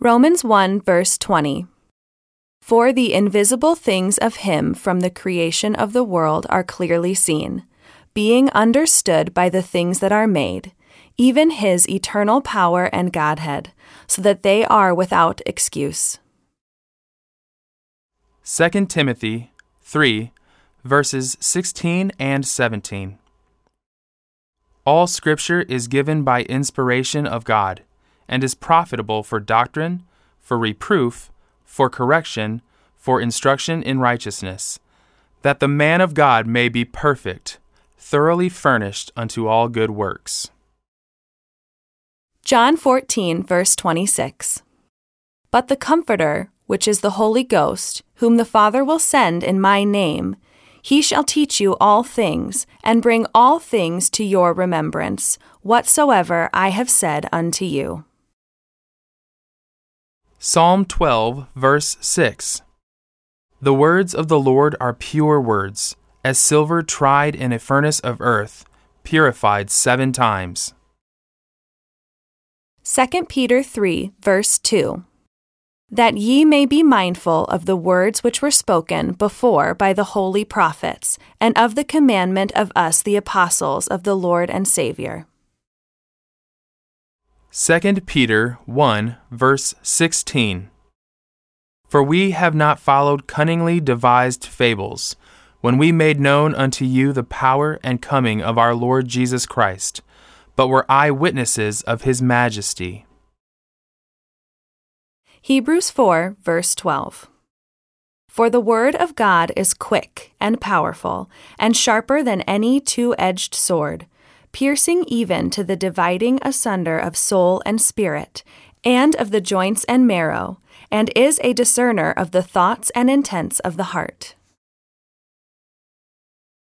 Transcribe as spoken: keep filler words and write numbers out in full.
Romans one verse twenty. For the invisible things of him from the creation of the world are clearly seen, being understood by the things that are made, even his eternal power and Godhead, so that they are without excuse. Second Timothy three, verses sixteen and seventeen. All Scripture is given by inspiration of God, and is profitable for doctrine, for reproof, for correction, for instruction in righteousness, that the man of God may be perfect, thoroughly furnished unto all good works. John fourteen, verse twenty-six. But the Comforter, which is the Holy Ghost, whom the Father will send in my name, he shall teach you all things, and bring all things to your remembrance, whatsoever I have said unto you. Psalm twelve, verse six. The words of the Lord are pure words, as silver tried in a furnace of earth, purified seven times. Second Peter three, verse two. That ye may be mindful of the words which were spoken before by the holy prophets, and of the commandment of us the apostles of the Lord and Savior. Second Peter one, verse sixteen. For we have not followed cunningly devised fables, when we made known unto you the power and coming of our Lord Jesus Christ, but were eyewitnesses of his majesty. Hebrews four, verse twelve. For the word of God is quick and powerful, and sharper than any two-edged sword, piercing even to the dividing asunder of soul and spirit, and of the joints and marrow, and is a discerner of the thoughts and intents of the heart.